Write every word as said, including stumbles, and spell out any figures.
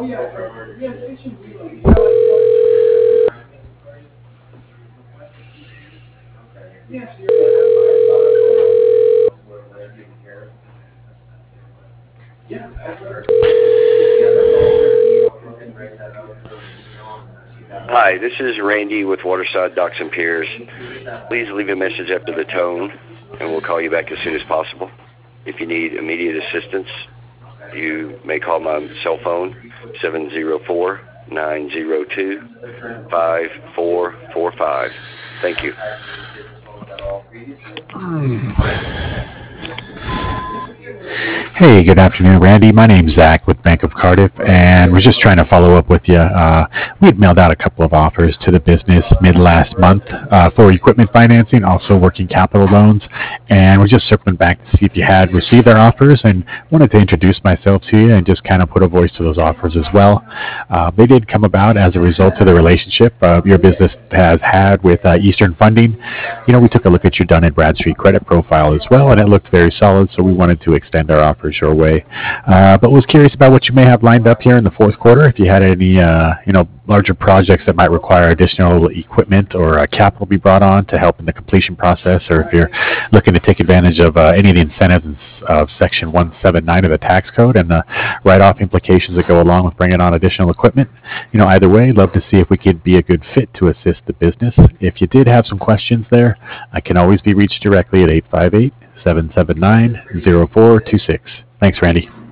Hi, this is Randy with Waterside Docks and Piers. Please leave a message after the tone, and we'll call you back as soon as possible. If you need immediate assistance, you may call my cell phone, seven zero four, nine zero two, five four four five. Thank you. Hey, good afternoon, Randy. My name's Zach with Bank of Cardiff, and we're just trying to follow up with you. Uh, we had mailed out a couple of offers to the business mid last month uh, for equipment financing, also working capital loans, and we're just circling back to see if you had received our offers and wanted to introduce myself to you and just kind of put a voice to those offers as well. Uh, they did come about as a result of the relationship uh, your business has had with uh, Eastern Funding. You know, we took a look at your Dun and Bradstreet credit profile as well, and it looked very solid, so we wanted to extend our offers your way. Uh, but was curious about what you may have lined up here in the fourth quarter, if you had any, uh, you know, larger projects that might require additional equipment or uh, capital be brought on to help in the completion process, or if you're looking to take advantage of uh, any of the incentives of Section one seventy-nine of the tax code and the write-off implications that go along with bringing on additional equipment. You know, either way, love to see if we could be a good fit to assist the business. If you did have some questions there, I can always be reached directly at eight five eight, seven seven nine, zero four two six. Thanks, Randy.